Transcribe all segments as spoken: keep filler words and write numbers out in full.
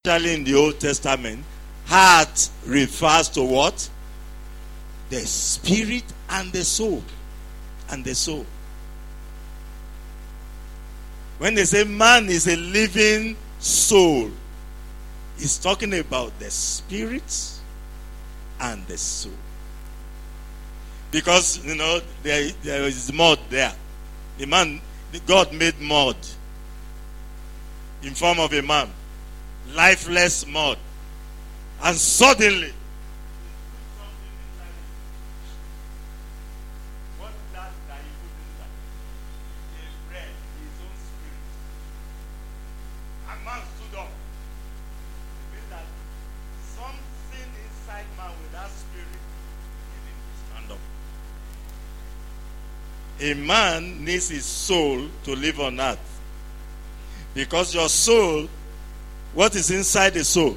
especially in the Old Testament, heart refers to what? The spirit and the soul. And the soul. When they say man is a living soul, it's talking about the spirit and the soul. Because, you know, there, there is mud there. The man, God made mud in form of a man. Lifeless mud. And suddenly, what that that he put inside? He read his own spirit. And man stood up. It means that something inside man with that spirit gave him to stand up. A man needs his soul to live on earth. Because your soul, what is inside the soul?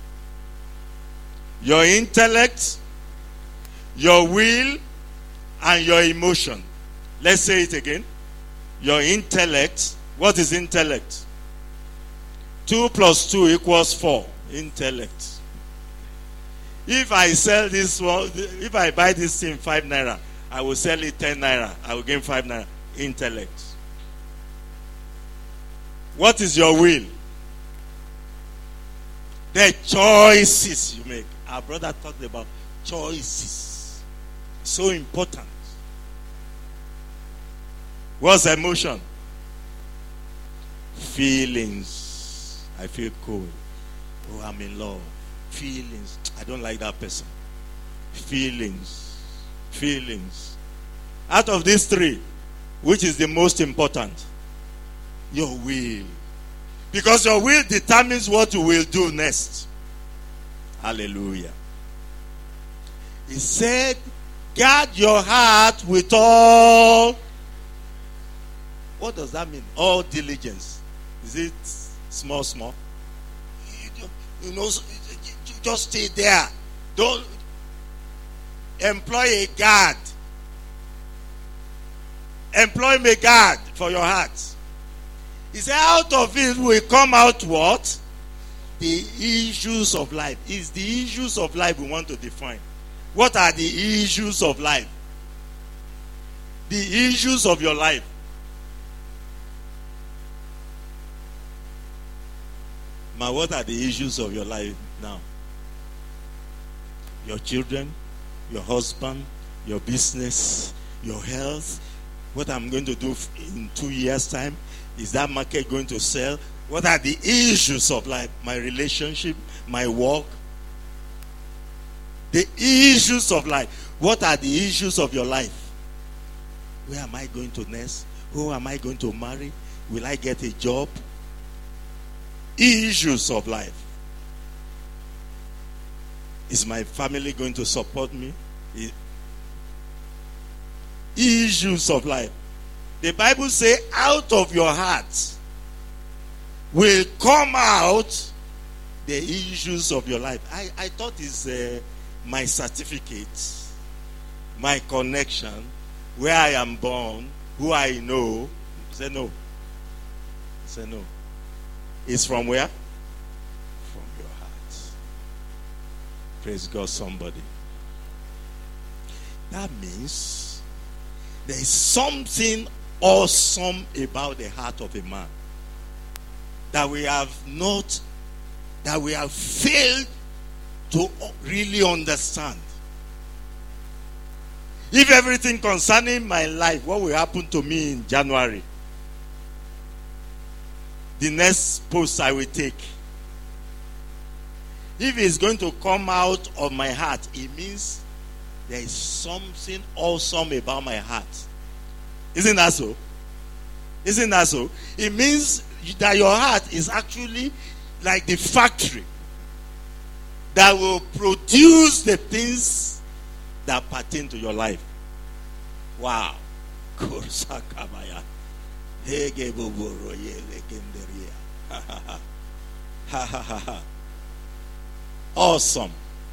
Your intellect, your will, and your emotion. Let's say it again. Your intellect. What is intellect? Two plus two equals four. Intellect. If I sell this one, if I buy this thing five naira, I will sell it ten naira. I will gain five naira. Intellect. What is your will? The choices you make. Our brother talked about choices. So important. What's emotion? Feelings. I feel cold. Oh, I'm in love. Feelings. I don't like that person. Feelings. Feelings. Out of these three, which is the most important? Your will. Because your will determines what you will do next. Hallelujah. He said, guard your heart with all. What does that mean? All diligence. Is it small, small? You, you know, just stay there. Don't employ a guard. Employ a guard for your heart. He said, out of it will come out what? The issues of life. It's the issues of life we want to define. What are the issues of life? The issues of your life. Ma, what are the issues of your life now? Your children, your husband, your business, your health. What I'm going to do in two years' time. Is that market going to sell? What are the issues of life? My relationship, my work. The issues of life. What are the issues of your life? Where am I going to nest? Who am I going to marry? Will I get a job? Issues of life. Is my family going to support me? Issues of life. The Bible says, out of your heart will come out the issues of your life. I, I thought it's uh, my certificate, my connection, where I am born, who I know. He said no. He said no. It's from where? From your heart. Praise God, somebody. That means there is something awesome about the heart of a man that we have not, that we have failed to really understand. If everything concerning my life, what will happen to me in January, the next post I will take, if it's going to come out of my heart, it means there is something awesome about my heart. Isn't that so? Isn't that so? It means that your heart is actually like the factory that will produce the things that pertain to your life. Wow. Awesome.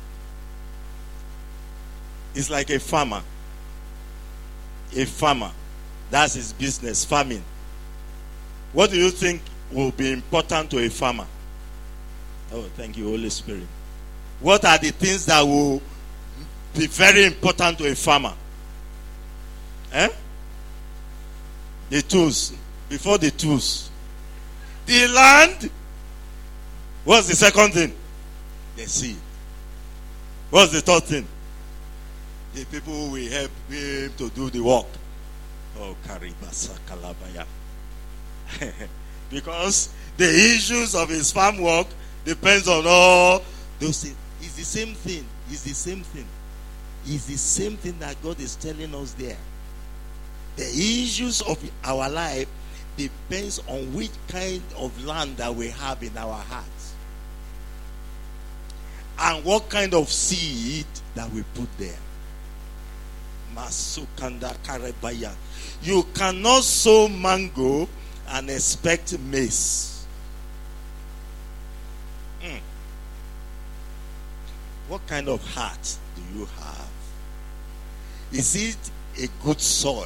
It's like a farmer. A farmer. That's his business, farming. What do you think will be important to a farmer? Oh, thank you, Holy Spirit. What are the things that will be very important to a farmer? Eh? The tools. Before the tools. The land. What's the second thing? The seed. What's the third thing? The people who will help him to do the work. Oh, Karibasa Kalabaya. Because the issues of his farm work depends on all those things. It's the same thing. It's the same thing. It's the same thing that God is telling us there. The issues of our life depends on which kind of land that we have in our hearts. And what kind of seed that we put there. Masukanda Karebaya. You cannot sow mango and expect maize. Mm. What kind of heart do you have? Is it a good soil?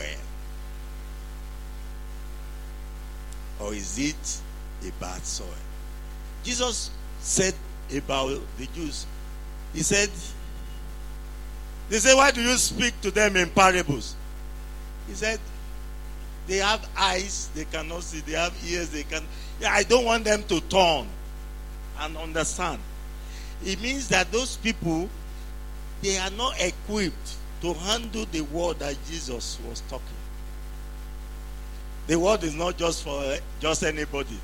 Or is it a bad soil? Jesus said about the Jews, he said, they say, why do you speak to them in parables? He said, they have eyes, they cannot see. They have ears, they can. Yeah, I don't want them to turn and understand. It means that those people, they are not equipped to handle the word that Jesus was talking. The word is not just for just anybody.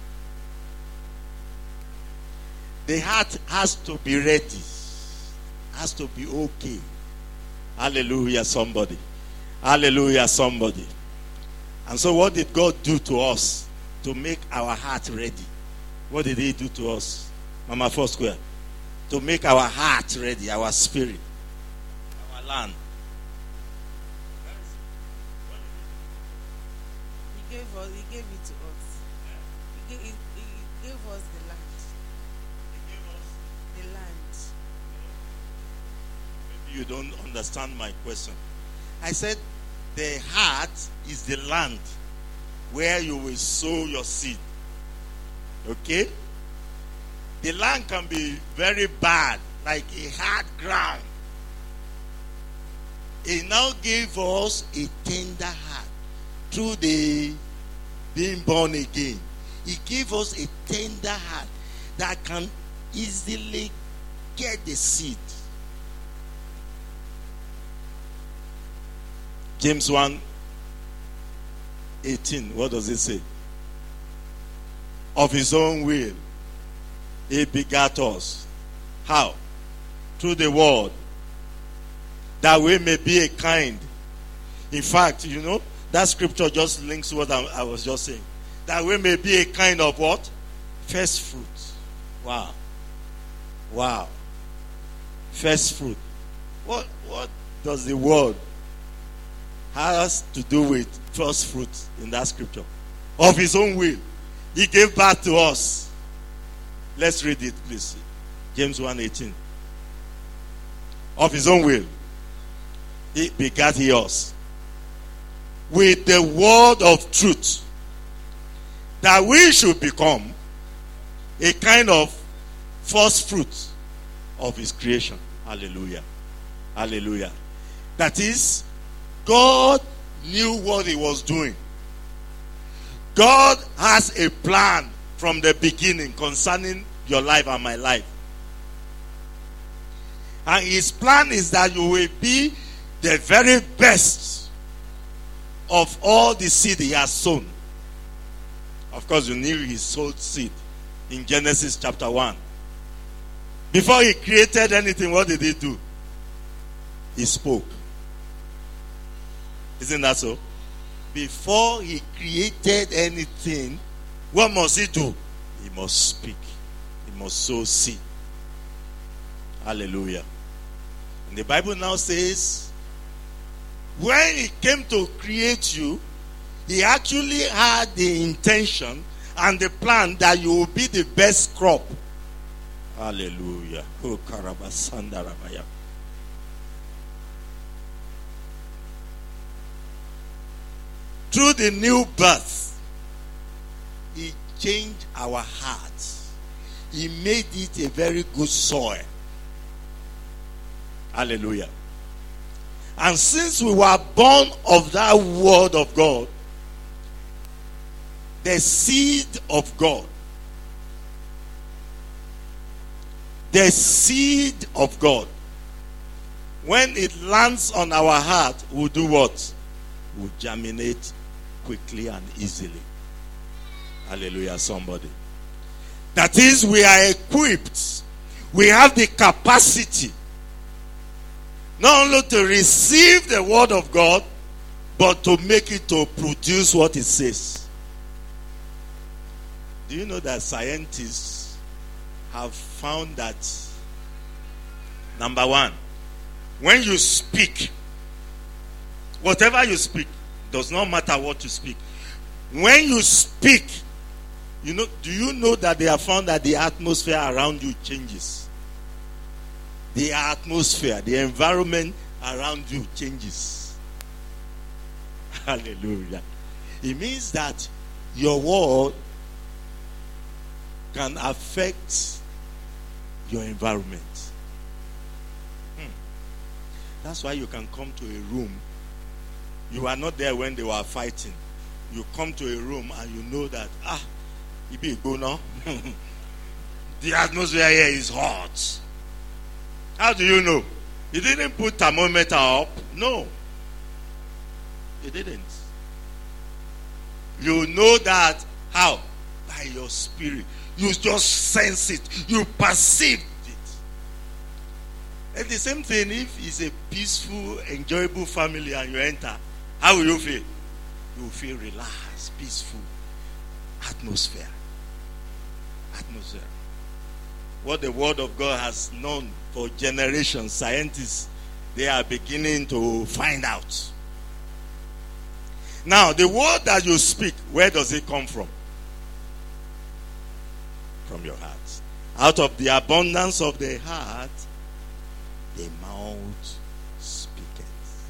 The heart has to be ready. Has to be okay. Hallelujah, somebody. Hallelujah, somebody. And so what did God do to us to make our heart ready? What did he do to us? Mama Four Square. To make our heart ready, our spirit, our land. He gave us, he gave it to us. He gave, he, he gave us the land. He gave us The land. Maybe you don't understand my question. I said the heart is the land where you will sow your seed. Okay? The land can be very bad, like a hard ground. He now gave us a tender heart through the being born again. He gave us a tender heart that can easily get the seed. James one eighteen, what does it say? Of his own will, he begat us. How? Through the word. That we may be a kind. In fact, you know, that scripture just links what I, I was just saying. That we may be a kind of what? First fruit. Wow. Wow. First fruit. What, what does the word has to do with first fruit in that scripture? Of his own will. He gave birth to us. Let's read it, please. James one eighteen. Of his own will, he begat he us with the word of truth, that we should become a kind of first fruit of his creation. Hallelujah. Hallelujah. That is, God knew what he was doing. God has a plan from the beginning concerning your life and my life. And his plan is that you will be the very best of all the seed he has sown. Of course, you knew he sowed seed in Genesis chapter one. Before he created anything, what did he do? He spoke. Isn't that so? Before he created anything, what must he do? He must speak. He must sow seed. Hallelujah. And the Bible now says, when he came to create you, he actually had the intention and the plan that you will be the best crop. Hallelujah. Oh, Karabasandarabaya. Through the new birth, he changed our hearts. He made it a very good soil. Hallelujah. And since we were born of that word of God, the seed of God, the seed of God, when it lands on our heart, will do what? Will germinate quickly and easily. Hallelujah, somebody. That is, we are equipped. We have the capacity not only to receive the word of God, but to make it to produce what it says. Do you know that scientists have found that, number one, when you speak, whatever you speak, does not matter what you speak. When you speak, you know, do you know that they have found that the atmosphere around you changes? The atmosphere, the environment around you changes. Hallelujah. It means that your word can affect your environment. Hmm. That's why you can come to a room. You are not there when they were fighting. You come to a room and you know that, ah, it be go now. The atmosphere here is hot. How do you know? He didn't put thermometer up. No. He didn't. You know that how? By your spirit. You just sense it. You perceive it. And the same thing if it's a peaceful, enjoyable family and you enter. How will you feel? You will feel relaxed, peaceful. Atmosphere. Atmosphere. What the word of God has known for generations, scientists, they are beginning to find out. Now, the word that you speak, where does it come from? From your heart. Out of the abundance of the heart, the mouth speaketh.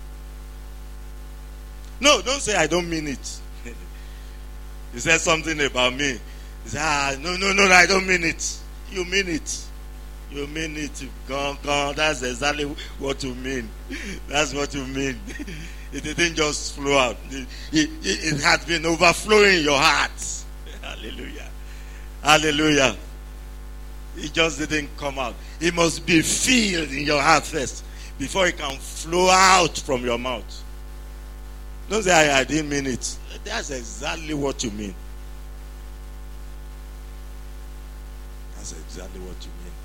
No, don't say I don't mean it. You said something about me. You say, ah, no, no, no, I don't mean it. You mean it. You mean it. God, God, that's exactly what you mean. That's what you mean. It didn't just flow out. It, it, it has been overflowing in your heart. Hallelujah. Hallelujah. It just didn't come out. It must be filled in your heart first before it can flow out from your mouth. Don't say, I, I didn't mean it. That's exactly what you mean. That's exactly what you mean.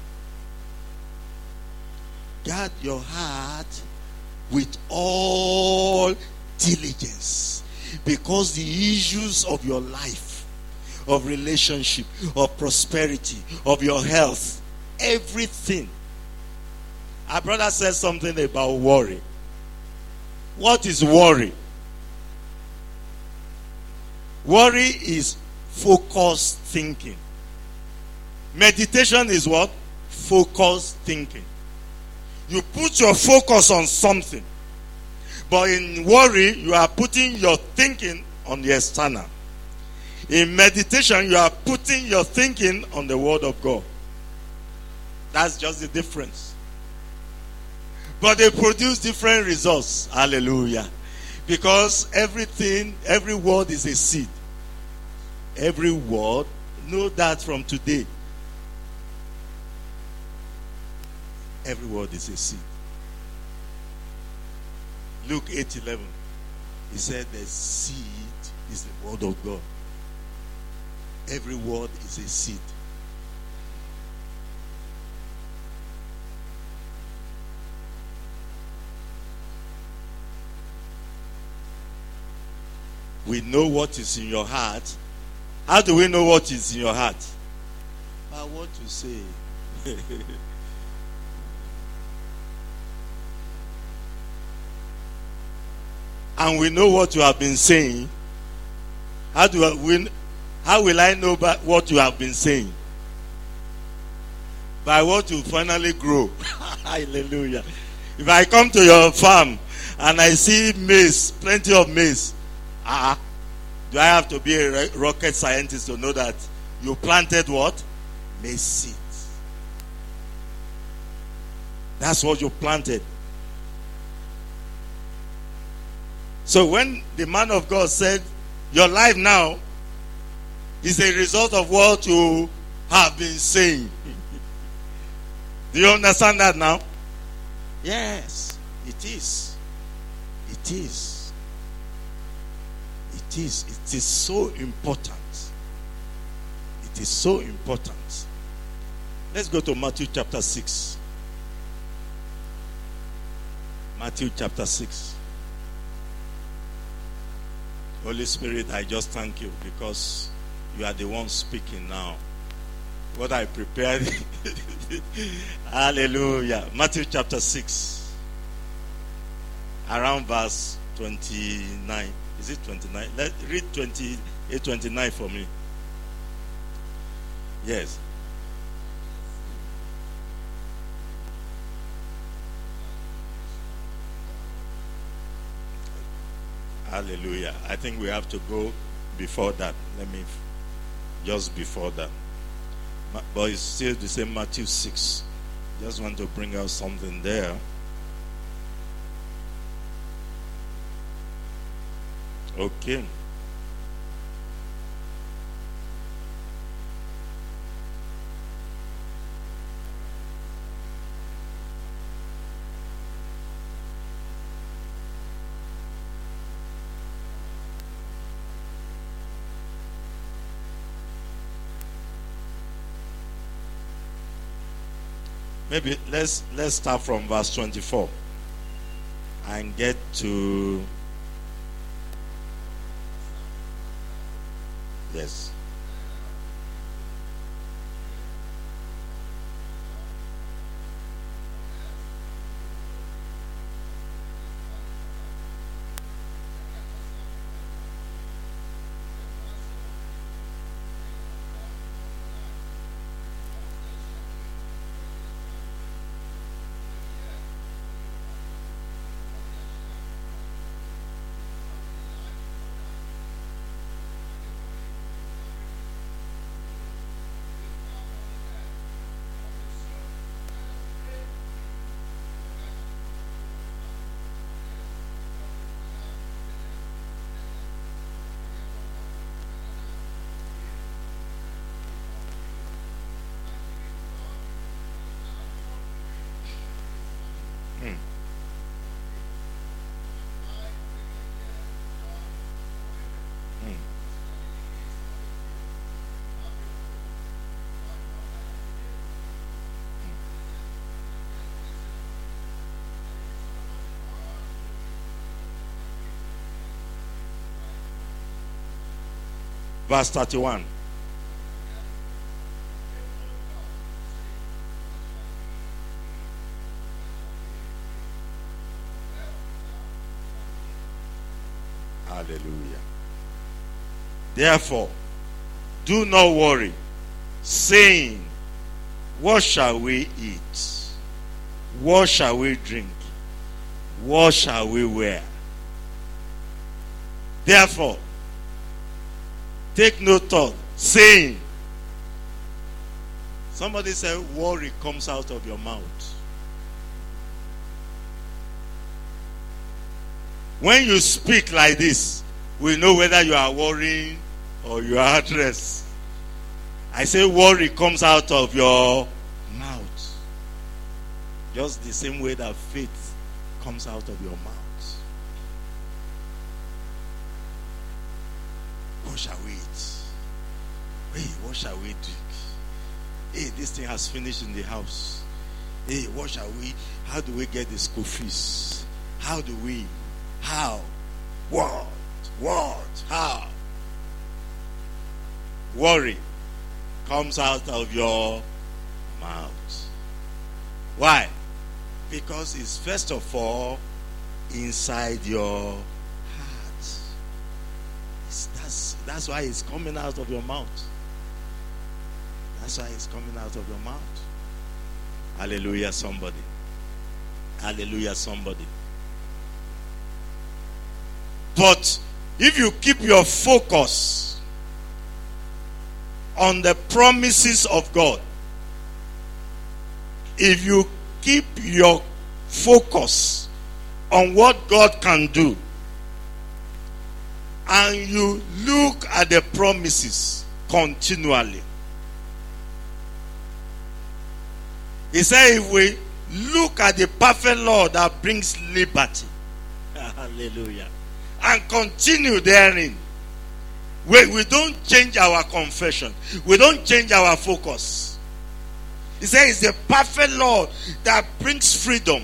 Guard your heart with all diligence, because the issues of your life, of relationship, of prosperity, of your health, everything. Our brother said something about worry. What is worry? Worry is focused thinking. Meditation is what? Focused thinking. You put your focus on something. But in worry, you are putting your thinking on the external. In meditation, you are putting your thinking on the word of God. That's just the difference. But they produce different results. Hallelujah. Because everything, every word is a seed. Every word, know that from today. Every word is a seed. Luke eight eleven. He said the seed is the word of God. Every word is a seed. We know what is in your heart. How do we know what is in your heart? By what you say. And we know what you have been saying. How do I win? How will I know about what you have been saying? By what you finally grow. Hallelujah. If I come to your farm and I see maize, plenty of maize, ah, uh, do I have to be a rocket scientist to know that you planted what? Maize seed. That's what you planted. So when the man of God said, your life now is a result of what you have been saying. Do you understand that now? Yes, it is. It is. It is. It is so important. It is so important. Let's go to Matthew chapter six. Matthew chapter six. Holy Spirit, I just thank you because you are the one speaking now. What I prepared. Hallelujah. Matthew chapter six. Around verse twenty-nine. Is it twenty-nine? Let's read twenty-eight, twenty-nine for me. Yes. Hallelujah. I think we have to go before that. Let me, just before that. But it's still the same Matthew six. Just want to bring out something there. Okay. Maybe let's let's start from verse twenty-four and get to yes. Hmm. Hmm. Verse thirty-one. Hallelujah. Therefore, do not worry, saying, what shall we eat? What shall we drink? What shall we wear? Therefore, take no thought, saying, somebody said, worry comes out of your mouth. When you speak like this, we know whether you are worrying or you are at rest. I say worry comes out of your mouth. Just the same way that faith comes out of your mouth. What shall we eat? Hey, what shall we drink? Hey, this thing has finished in the house. Hey, what shall we, how do we get the school fees? How do we, how, what, what, how? Worry comes out of your mouth. Why? Because it's first of all inside your heart. It's, that's, that's why it's coming out of your mouth. That's why it's coming out of your mouth. Hallelujah, somebody. Hallelujah, somebody. But if you keep your focus on the promises of God, if you keep your focus on what God can do, and you look at the promises continually. He said, if we look at the perfect law that brings liberty, hallelujah, and continue therein, we, we don't change our confession, we don't change our focus. He said it's the perfect law that brings freedom.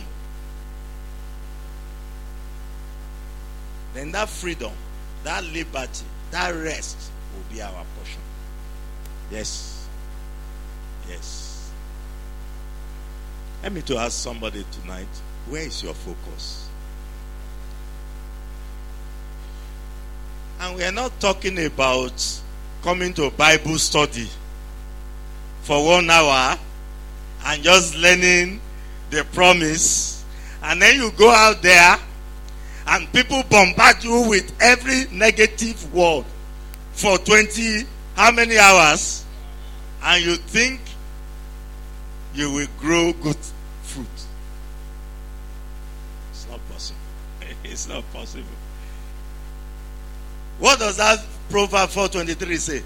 Then that freedom, that liberty, that rest will be our portion. Yes. Yes. Let me to ask somebody tonight, where is your focus? And we are not talking about coming to a Bible study for one hour and just learning the promise, and then you go out there and people bombard you with every negative word for twenty, how many hours? And you think you will grow good fruit. It's not possible. It's not possible. What does that Proverbs four twenty-three say?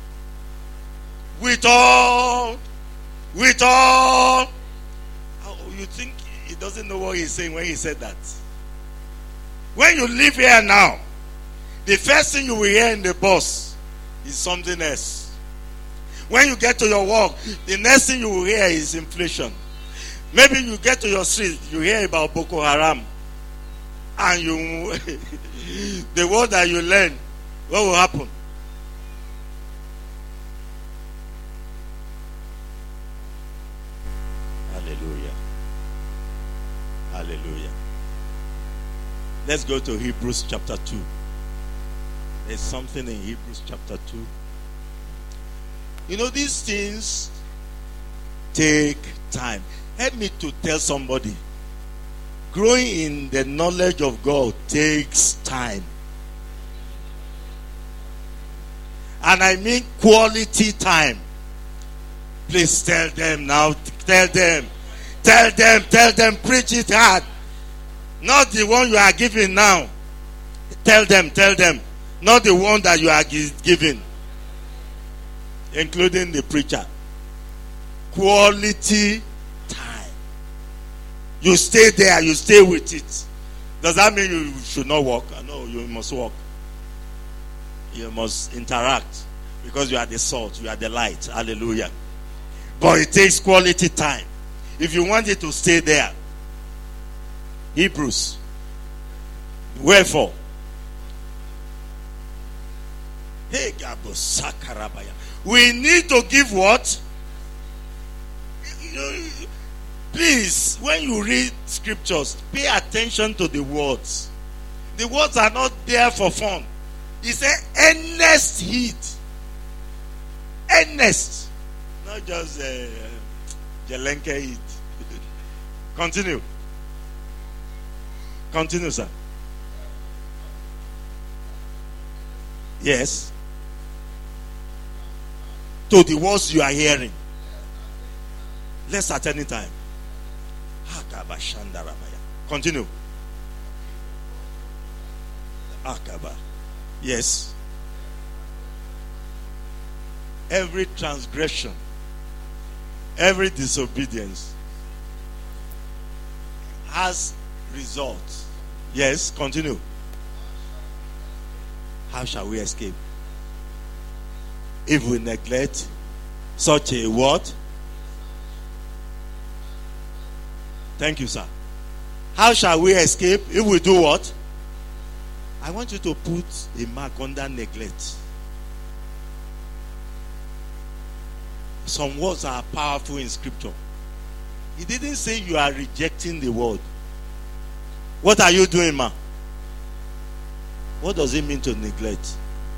With all, with all. Oh, you think he doesn't know what he's saying when he said that? When you live here now, the first thing you will hear in the bus is something else. When you get to your work, the next thing you will hear is inflation. Maybe you get to your street, you hear about Boko Haram. And you, the word that you learn, what will happen? Hallelujah. Hallelujah. Let's go to Hebrews chapter two. There's something in Hebrews chapter two. You know, these things take time. Help me to tell somebody, growing in the knowledge of God takes time. And I mean quality time. Please tell them now. Tell them. Tell them. Tell them. Preach it hard. Not the one you are giving now. Tell them. Tell them. Not the one that you are giving. Including the preacher. Quality time. You stay there. You stay with it. Does that mean you should not walk? No, you must walk. You must interact. Because you are the salt. You are the light. Hallelujah. But it takes quality time. If you want it to stay there. Hebrews. Wherefore. Hey, Gabo Sakarabaya. We need to give what? Please, when you read scriptures, pay attention to the words. The words are not there for fun. He said, earnest heed. Earnest. Not just uh, Jelenke heed. Continue. Continue, sir. Yes. To the words you are hearing. Let's at any time. Continue. Akaba. Yes. Every transgression, every disobedience has results. Yes, continue. How shall we escape? If we neglect such a what? Thank you, sir. How shall we escape if we do what? I want you to put a mark under neglect. Some words are powerful in scripture. He didn't say you are rejecting the word. What are you doing, ma? What does it mean to neglect?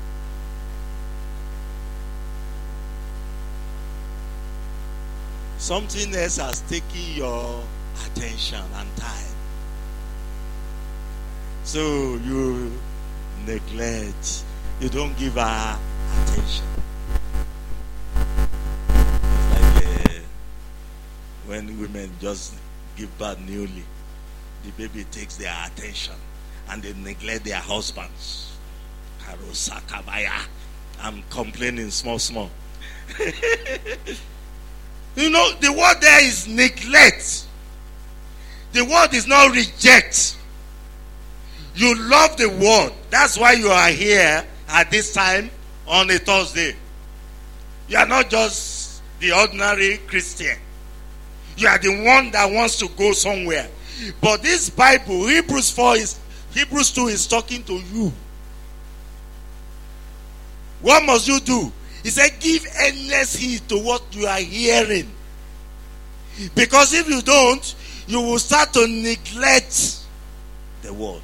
Something else has taken your attention and time. So you neglect. You don't give her attention. It's like uh, when women just give birth newly, the baby takes their attention and they neglect their husbands. Karosakabaya. I'm complaining small, small. You know, the word there is neglect. The word is not reject. You love the word. That's why you are here at this time on a Thursday. You are not just the ordinary Christian. You are the one that wants to go somewhere. But this Bible, Hebrews four is Hebrews two is talking to you. What must you do? He said, give endless heed to what you are hearing. Because if you don't, you will start to neglect the word.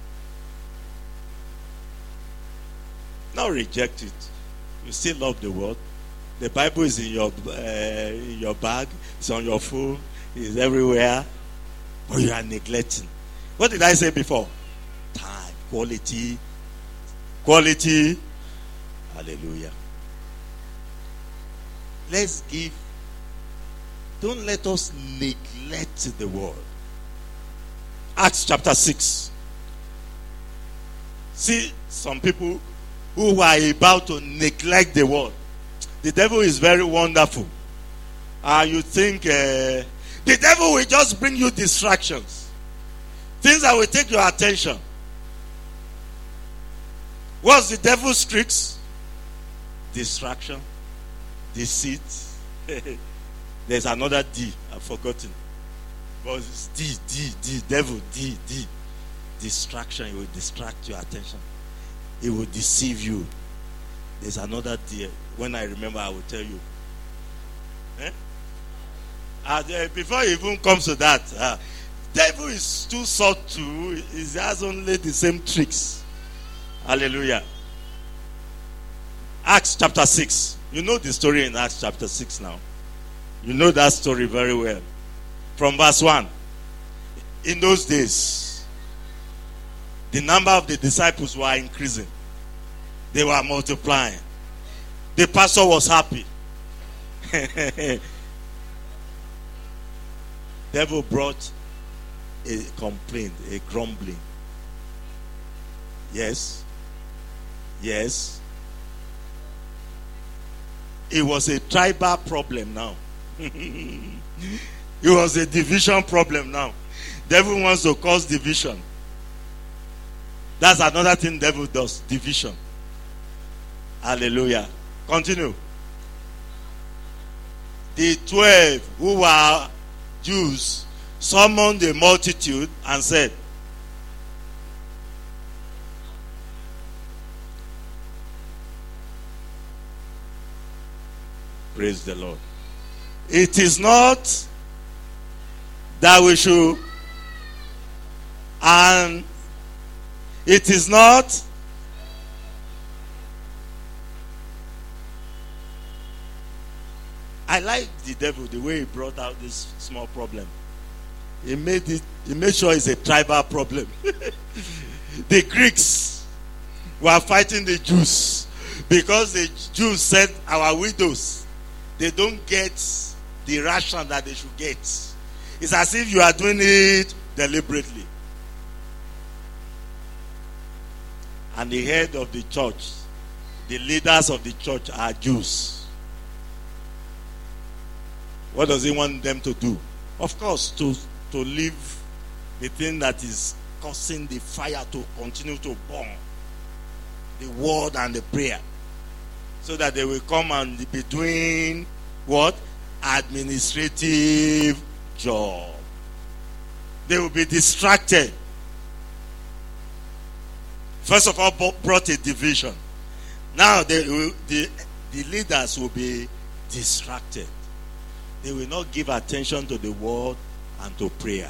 Not reject it. You still love the word. The Bible is in your uh, in your bag. It's on your phone. It's everywhere. But you are neglecting. What did I say before? Time, quality, quality. Hallelujah. Let's give. Don't let us neglect the word. Acts chapter six. See, some people who are about to neglect the word. The devil is very wonderful. And uh, you think uh, the devil will just bring you distractions. Things that will take your attention. What's the devil's tricks? Distraction, deceit. There's another D, I've forgotten. But it's D, D, D, devil, D, D. Distraction, it will distract your attention. It will deceive you. There's another D. When I remember, I will tell you. Eh? Uh, before it even comes to that, uh, devil is too subtle. He has only the same tricks. Hallelujah. Acts chapter six. You know the story in Acts chapter six now. You know that story very well. From verse one. In those days, the number of the disciples were increasing. They were multiplying. The pastor was happy. Devil brought a complaint, a grumbling. Yes. Yes. It was a tribal problem now. It was a division problem now. Devil wants to cause division. That's another thing devil does, division. Hallelujah. Continue. The twelve who were Jews summoned the multitude and said, praise the Lord. It is not that we should, and it is not I like the devil, the way he brought out this small problem. He made it, he made sure it's a tribal problem. The Greeks were fighting the Jews because the Jews said our widows, they don't get the ration that they should get. It's as if you are doing it deliberately. And the head of the church, the leaders of the church are Jews. What does he want them to do? Of course, to, to leave the thing that is causing the fire to continue to burn. The word and the prayer. So that they will come and be doing what? Administrative job. They will be distracted. First of all, brought a division. Now they will, the, the leaders will be distracted. They will not give attention to the word and to prayer.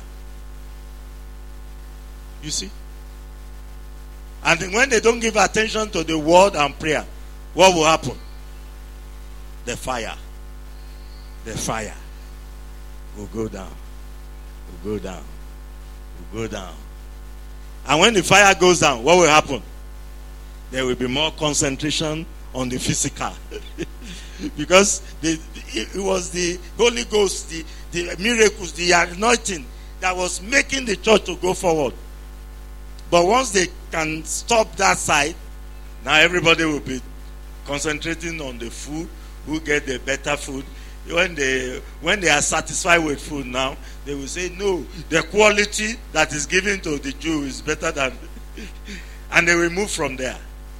You see? And then when they don't give attention to the word and prayer, what will happen? The fire. The fire will go down. Will go down. Will go down. And when the fire goes down, what will happen? There will be more concentration on the physical. Because the, it was the Holy Ghost, the, the miracles, the anointing that was making the church to go forward. But once they can stop that side, now everybody will be concentrating on the food, who get the better food. When they when they are satisfied with food now, they will say, no, the quality that is given to the Jew is better than... and they will move from there.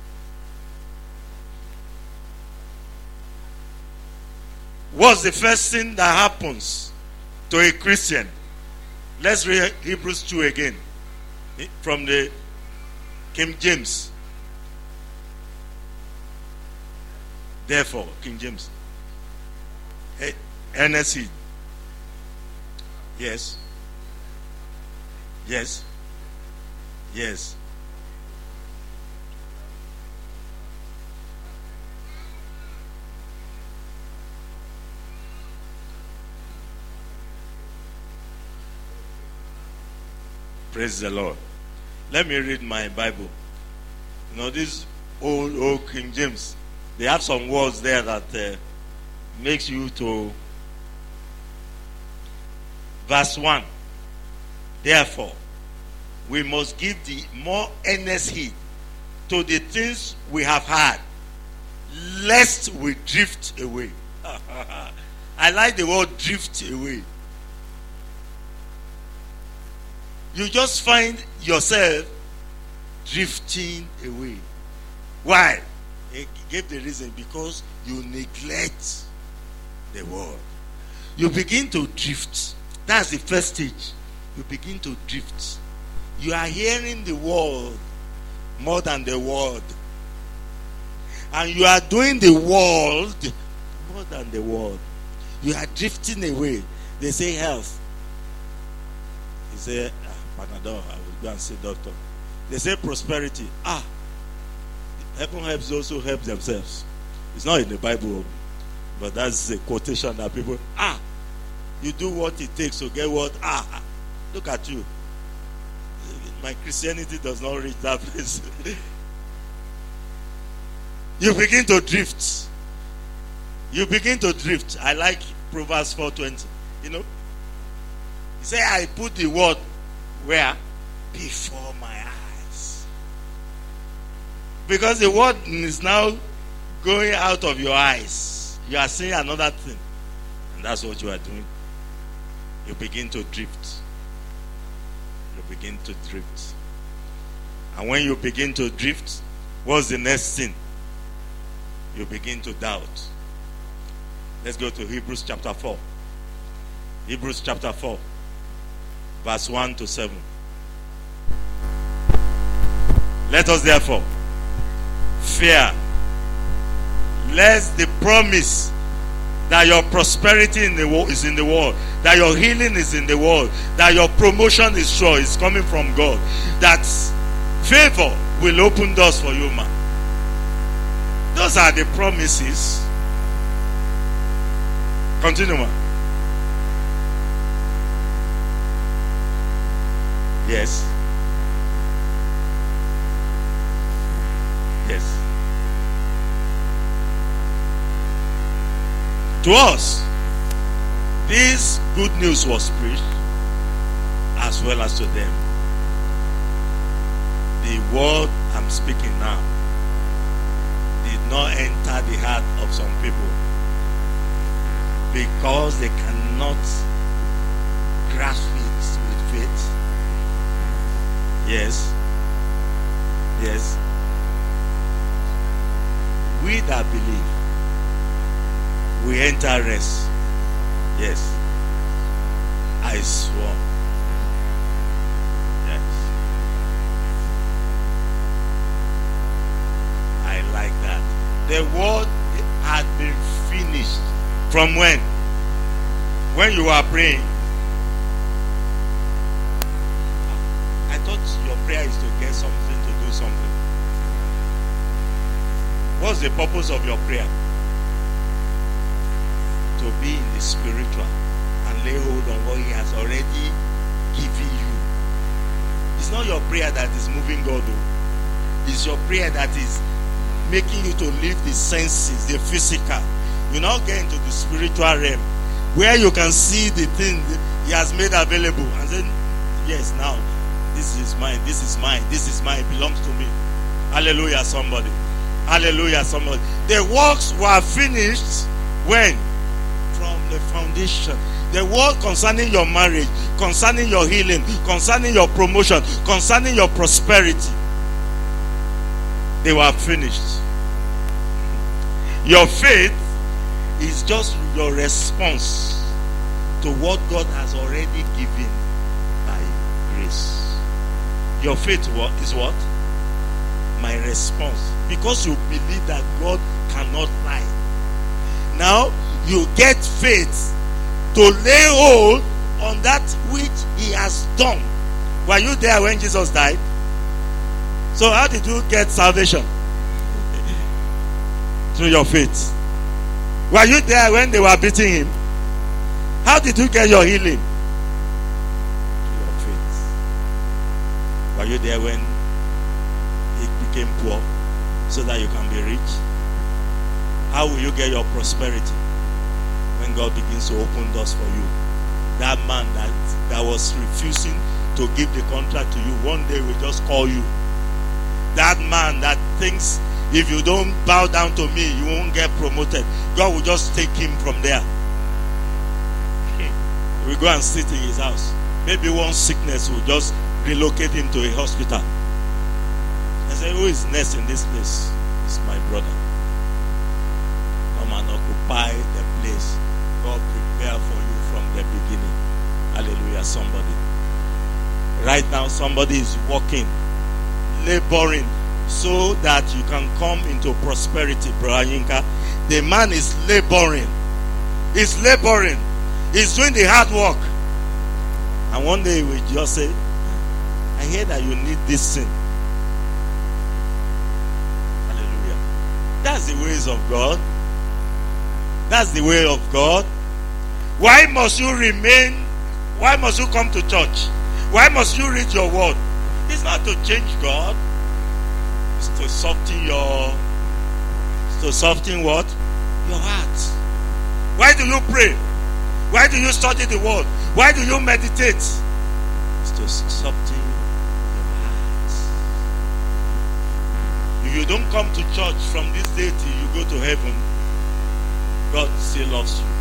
What's the first thing that happens to a Christian? Let's read Hebrews two again. From the King James. Therefore, King James. N S E. Yes. Yes. Yes. Praise the Lord. Let me read my Bible. You know, this old, old King James, they have some words there that uh, makes you to... Verse one. Therefore, we must give the more earnest heed to the things we have heard, lest we drift away. I like the word drift away. You just find yourself drifting away. Why? He gave the reason, because you neglect the word. You begin to drift. That's the first stage. You begin to drift. You are hearing the word more than the word. And you are doing the world more than the word. You are drifting away. They say health. They say, ah, Panadol, I will go and see doctor. They say prosperity. Ah, heaven helps those who help themselves. It's not in the Bible, but that's a quotation that people, ah, you do what it takes to get what, ah, ah. Look at you. My Christianity does not reach that place. You begin to drift. You begin to drift. I like Proverbs four twenty. You know, he said, I put the word where? Before my eyes. Because the word is now going out of your eyes. You are seeing another thing. And that's what you are doing. You begin to drift. You begin to drift. And when you begin to drift, what's the next thing? You begin to doubt. Let's go to Hebrews chapter four. Hebrews chapter four, verse one to seven. Let us therefore fear, lest the promise that your prosperity in the world is in the world, that your healing is in the world, that your promotion is sure, is coming from God, that favor will open doors for you, man. Those are the promises. Continue, man. Yes. Yes. To us, this good news was preached as well as to them. The word I'm speaking now did not enter the heart of some people because they cannot grasp it with faith. Yes. Yes. We that believe, we enter rest. Yes. I swore. Yes. I like that. The word had been finished. From when? When you are praying. I thought your prayer is to get something, to do something. What's the purpose of your prayer? To be in the spiritual and lay hold on what he has already given you. It's not your prayer that is moving God, though. It's your prayer that is making you to leave the senses, the physical. You now get into the spiritual realm where you can see the thing he has made available and then, yes, now this is mine, this is mine, this is mine, it belongs to me. Hallelujah, somebody. Hallelujah, somebody. The works were finished when? From the foundation. The work concerning your marriage, concerning your healing, concerning your promotion, concerning your prosperity, they were finished. Your faith is just your response to what God has already given by grace. Your faith is what? My response. Because you believe that God cannot lie. Now, you get faith to lay hold on that which he has done. Were you there when Jesus died? So how did you get salvation? Through your faith. Were you there when they were beating him? How did you get your healing? Through your faith. Were you there when he became poor so that you can be rich? How will you get your prosperity? When God begins to open doors for you. That man that, that was refusing to give the contract to you, one day will just call you. That man that thinks if you don't bow down to me, you won't get promoted. God will just take him from there. We go and sit in his house. Maybe one sickness will just relocate him to a hospital. I say, who is next in this place? It's my brother. Come and occupy the place God prepared for you from the beginning. Hallelujah, somebody. Right now, somebody is working, laboring, so that you can come into prosperity, Brother Yinka. The man is laboring. He's laboring. He's doing the hard work. And one day we just say, I hear that you need this thing. Hallelujah. That's the ways of God. That's the way of God. Why must you remain? Why must you come to church? Why must you read your word? It's not to change God. It's to soften your, it's to soften what? Your heart. Why do you pray? Why do you study the word? Why do you meditate? It's to soften your heart. If you don't come to church from this day till you go to heaven, God still loves you.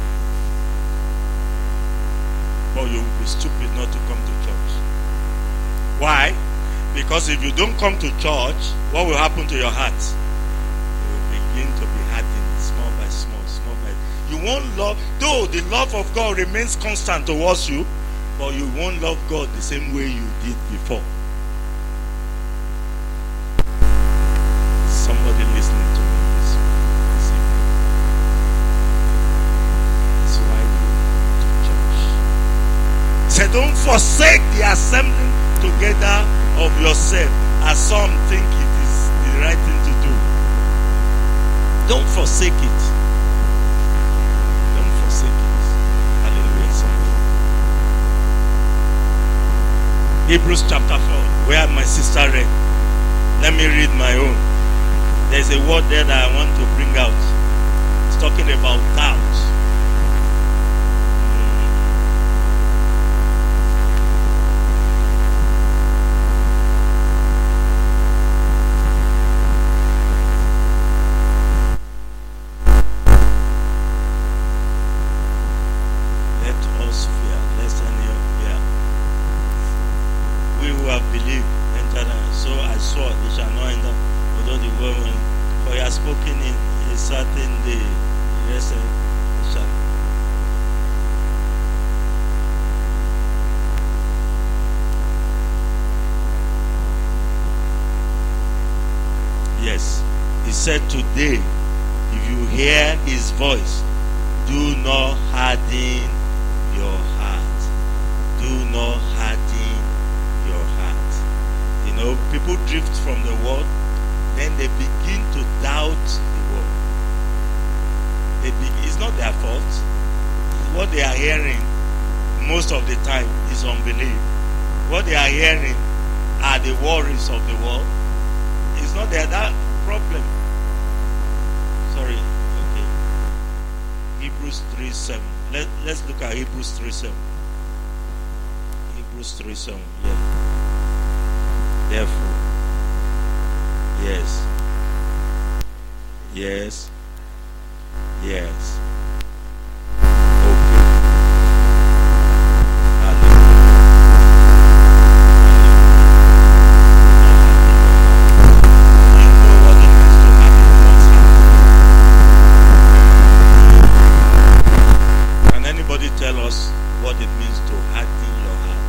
But you will be stupid not to come to church. Why? Because if you don't come to church, what will happen to your heart? You will begin to be hardened small by small, small by. You won't love, though the love of God remains constant towards you, but you won't love God the same way you did before. Somebody listening to me this, this evening. That's why you go to church. Say, don't forsake the assembling together of yourself, as some think it is the right thing to do. Don't forsake it. Don't forsake it. Hallelujah. Somebody. Hebrews chapter four, where my sister read. Let me read my own. There's a word there that I want to bring out. It's talking about doubt. Said today, if you hear his voice, do not harden your heart. Do not harden your heart. You know, people drift from the word, then they begin to doubt the word. They be, it's not their fault. What they are hearing most of the time is unbelief. What they are hearing are the worries of the world. It's not their that problem. Sorry, okay. Hebrews three seven. Let, let's look at Hebrews three seven. Hebrews three seven. Yeah. Therefore. Yes. Yes. Yes. Okay. Hallelujah. You know what it means to have in one's heart. Can anybody tell us what it means to harden your heart?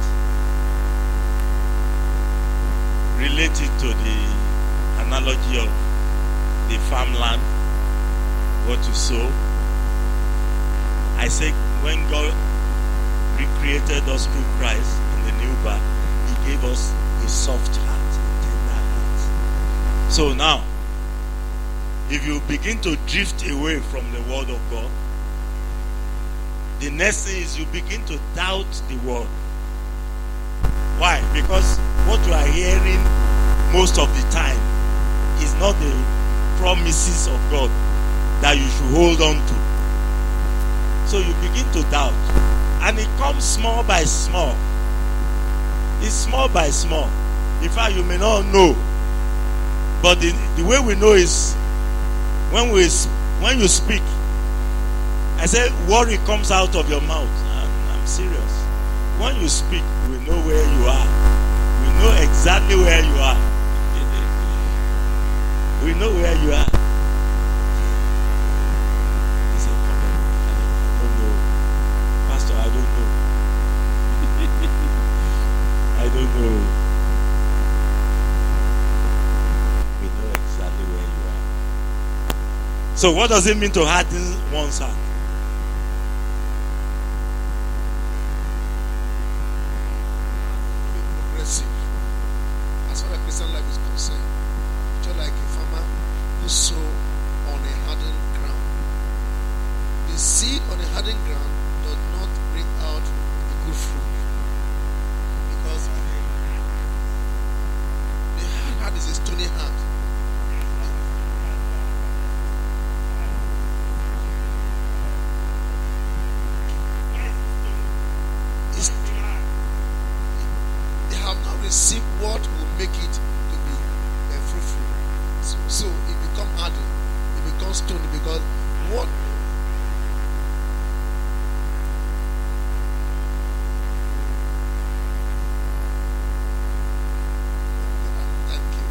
Related to the analogy of the farmland, what you sow. I say when God recreated us through Christ in the new birth, He gave us a soft heart, a tender heart. So now, if you begin to drift away from the word of God, the next thing is you begin to doubt the word. Why? Because what you are hearing most of the time is not the promises of God that you should hold on to. So you begin to doubt. And it comes small by small. It's small by small. In fact, you may not know. But the, the way we know is when we when you speak. I said worry comes out of your mouth. I'm, I'm serious. When you speak, we know where you are. We know exactly where you are. We know where you are. He said, come on. I don't know. Pastor, I don't know. I don't know. We know exactly where you are. So what does it mean to harden one's heart? Progressive. As far as Christian life is concerned, just like a farmer who sow on a hardened ground. The seed on a hardened ground does not bring out the good fruit, because the hard heart is a stony heart. It's, they have not received what will make it to be uh, fruitful. So, so it becomes hardened, it becomes stony, because what thank you.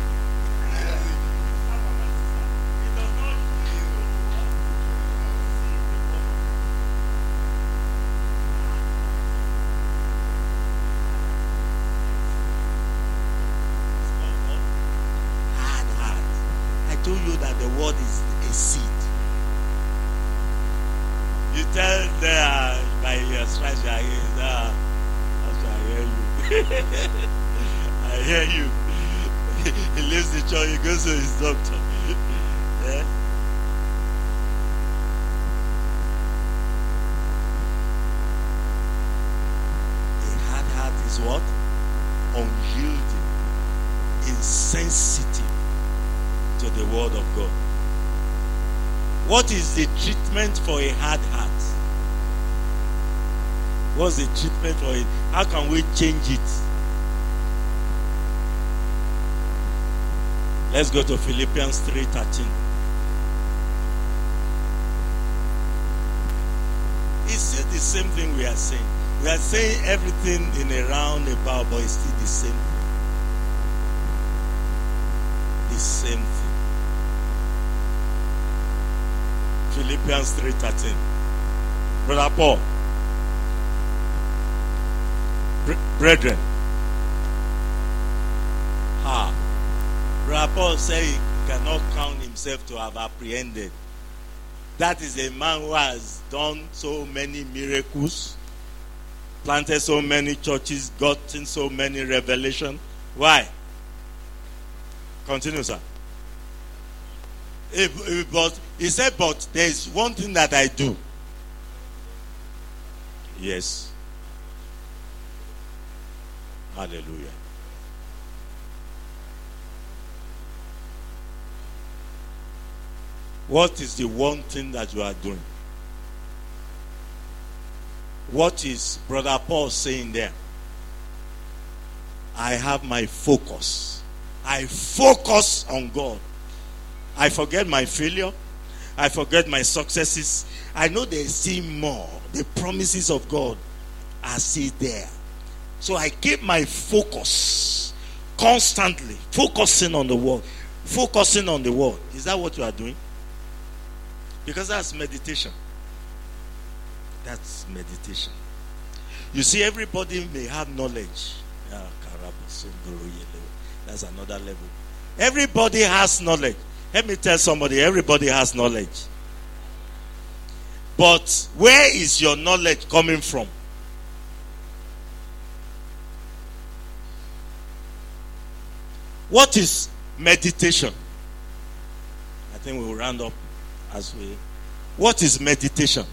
Hard heart. I told you that the word is a seed. You tell them by your stripes you are healed. Ah, that's why I hear you. I hear you. He leaves the church, he goes to his doctor. Yeah? A hard heart is what? Unyielding, insensitive to the word of God. What is the treatment for a hard heart? What's the treatment for it? How can we change it? Let's go to Philippians three thirteen. It's still the same thing we are saying. We are saying everything in a roundabout, but it's still the same thing. The same thing. Philippians three thirteen. Brother Paul. Brethren. Ah. Brother Paul said he cannot count himself to have apprehended. That is a man who has done so many miracles, planted so many churches, gotten so many revelations. Why? Continue, sir. If, if, but he said, but there is one thing that I do. Yes. Hallelujah. What is the one thing that you are doing? What is Brother Paul saying there? I have my focus. I focus on God. I forget my failure. I forget my successes. I know there's still more. The promises of God are still there. So I keep my focus constantly, focusing on the word, focusing on the word. Is that what you are doing? Because that's meditation. That's meditation. You see, everybody may have knowledge. That's another level. Everybody has knowledge. Let me tell somebody, everybody has knowledge. But where is your knowledge coming from? What is meditation? I think we'll round up as we. What is meditation?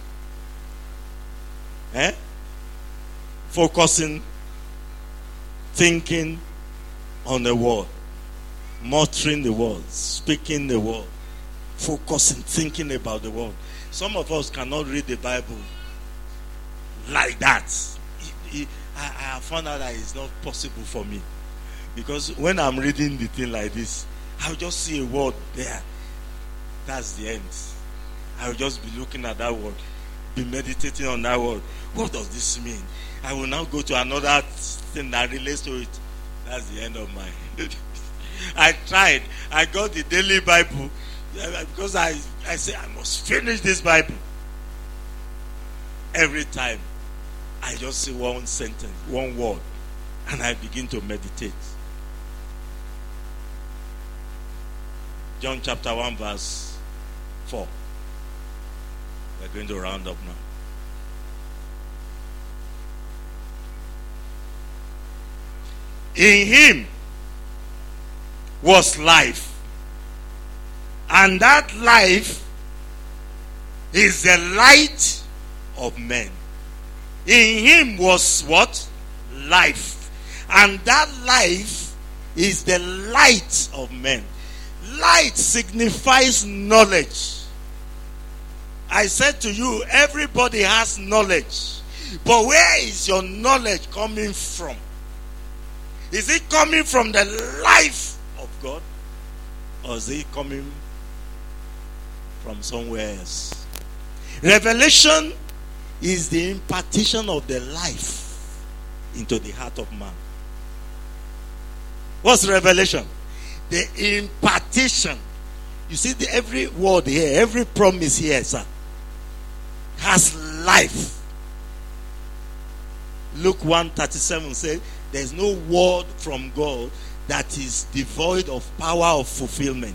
Eh? Focusing, thinking on the word, muttering the word, speaking the word, focusing, thinking about the word. Some of us cannot read the Bible like that. It, it, I, I have found out that it's not possible for me. Because when I'm reading the thing like this, I'll just see a word there. That's the end. I'll just be looking at that word, be meditating on that word. What does this mean? I will now go to another thing that relates to it. That's the end of mine. I tried. I got the daily Bible because I, I said I must finish this Bible. Every time I just see one sentence, one word, and I begin to meditate. John chapter one verse four. We're going to round up now. In him was life, and that life is the light of men. In him was what? Life. And that life is the light of men. Light signifies knowledge. I said to you, everybody has knowledge. But where is your knowledge coming from? Is it coming from the life of God? Or is it coming from somewhere else? Revelation is the impartition of the life into the heart of man. What's revelation? The impartition. You see, the, every word here, every promise here, sir, has life. Luke one thirty-seven says, there's no word from God that is devoid of power of fulfillment.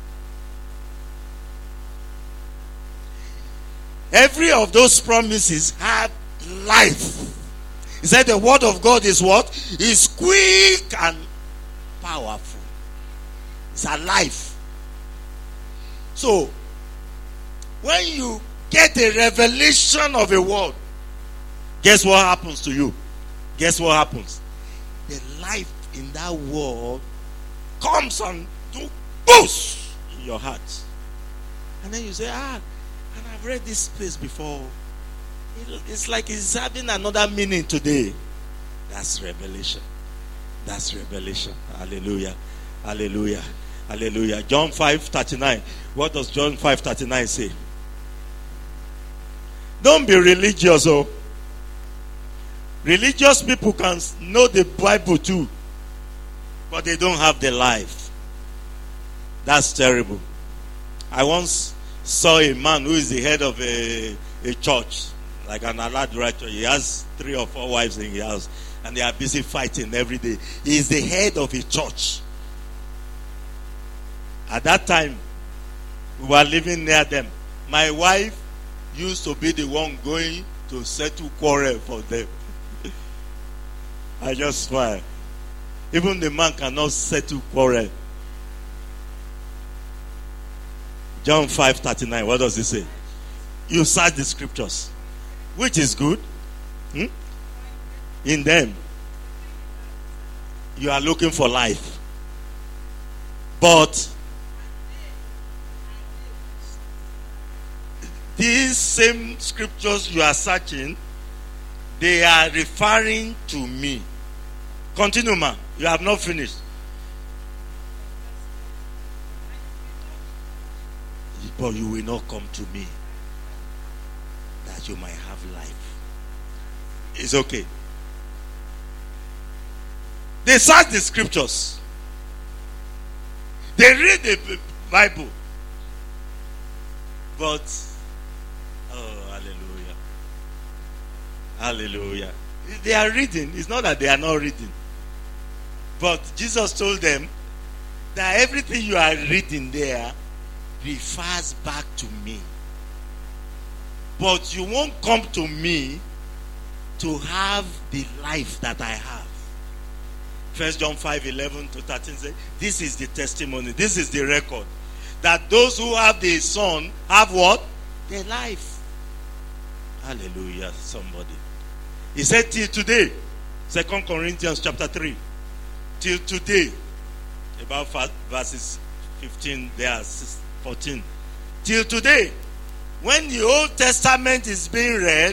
Every of those promises have life. He said the word of God is what? Is quick and powerful. It's alive. So, when you get a revelation of a word, guess what happens to you? Guess what happens? The life in that word comes and do boost in your heart. And then you say, ah, and I've read this place before. It's like it's having another meaning today. That's revelation. That's revelation. Hallelujah. Hallelujah. Hallelujah. John five thirty-nine. What does John five thirty-nine say? Don't be religious, oh. Religious people can know the Bible too, but they don't have the life. That's terrible. I once saw a man who is the head of a, a church, like an allied director. He has three or four wives in his house, and they are busy fighting every day. He is the head of a church. At that time, we were living near them. My wife used to be the one going to settle quarrel for them. I just swear. Even the man cannot settle quarrel. John five thirty-nine. What does it say? You search the scriptures. Which is good? Hmm? In them, you are looking for life. But these same scriptures you are searching They are referring to me. Continue, ma. You have not finished. But you will not come to me that you might have life. It's okay. They search the scriptures. They read the Bible. But, oh, hallelujah. Hallelujah. They are reading. It's not that they are not reading. But Jesus told them that everything you are reading there refers back to me. But you won't come to me to have the life that I have. First John five eleven to thirteen says, this is the testimony, this is the record, that those who have the Son have what? Their life. Hallelujah, somebody. He said till today, Second Corinthians chapter three, till today, about verses fifteen there, fourteen, till today, when the Old Testament is being read,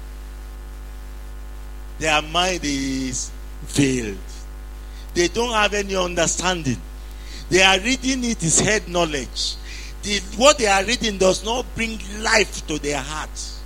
their mind is veiled. They don't have any understanding. They are reading it is head knowledge. The, what they are reading does not bring life to their hearts.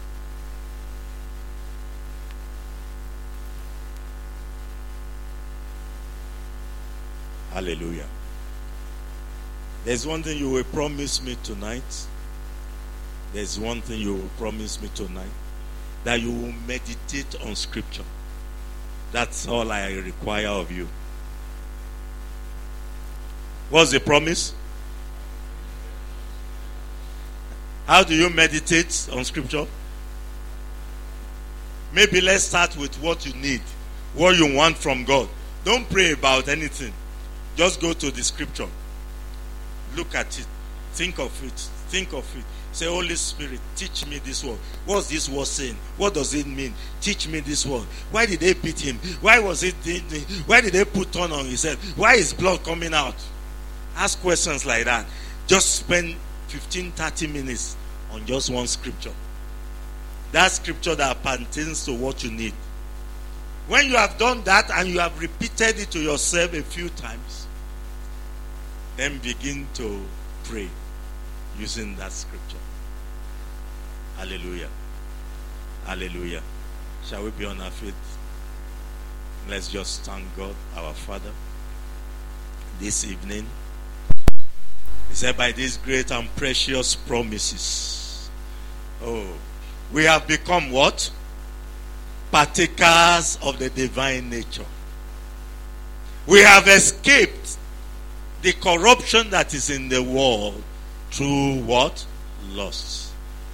Hallelujah. There's one thing you will promise me tonight. There's one thing you will promise me tonight. That you will meditate on scripture. That's all I require of you. What's the promise? How do you meditate on scripture? Maybe let's start with what you need, what you want from God. Don't pray about anything. Just go to the scripture. Look at it. Think of it. Think of it. Say, Holy Spirit, teach me this word. What's this word saying? What does it mean? Teach me this word. Why did they beat him? Why was it? Why did they put on on his head? Why is blood coming out? Ask questions like that. Just spend fifteen, thirty minutes on just one scripture. That scripture that pertains to what you need. When you have done that and you have repeated it to yourself a few times, then begin to pray using that scripture. Hallelujah. Hallelujah. Shall we be on our feet? Let's just thank God, our Father, this evening. He said, by these great and precious promises, oh, we have become what? Partakers of the divine nature. We have escaped the corruption that is in the world through what? Lust.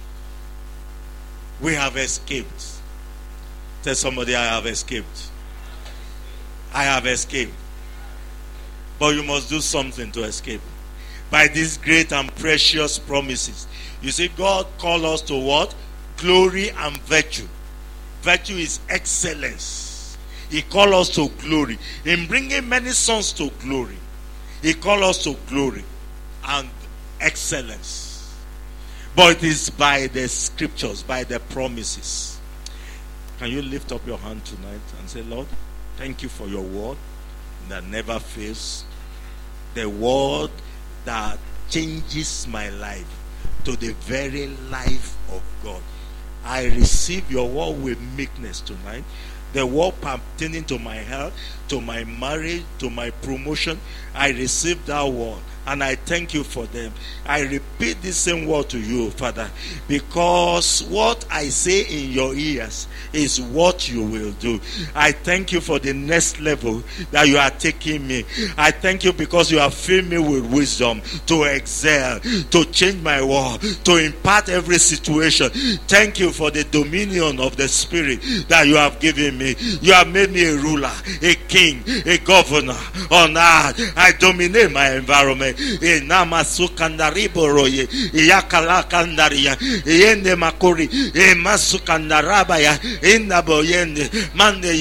We have escaped. Tell somebody, I have escaped. I have escaped. But you must do something to escape. By these great and precious promises. You see, God called us to what? Glory and virtue. Virtue is excellence. He called us to glory. In bringing many sons to glory, He called us to glory and excellence. But it is by the scriptures, by the promises. Can you lift up your hand tonight and say, Lord, thank you for your word that never fails. The word that changes my life to the very life of God. I receive your word with meekness tonight. The word pertaining to my health, to my marriage, to my promotion. I receive that word. And I thank you for them. I repeat the same word to you, Father, because what I say in your ears is what you will do. I thank you for the next level that you are taking me. I thank you because you have filled me with wisdom to excel, to change my world, to impart every situation. Thank you for the dominion of the Spirit that you have given me. You have made me a ruler, a king, a governor on earth. I dominate my environment. E nama sukandaribo yakala kandaria yende makori e masukandaraba ya inda boyende mande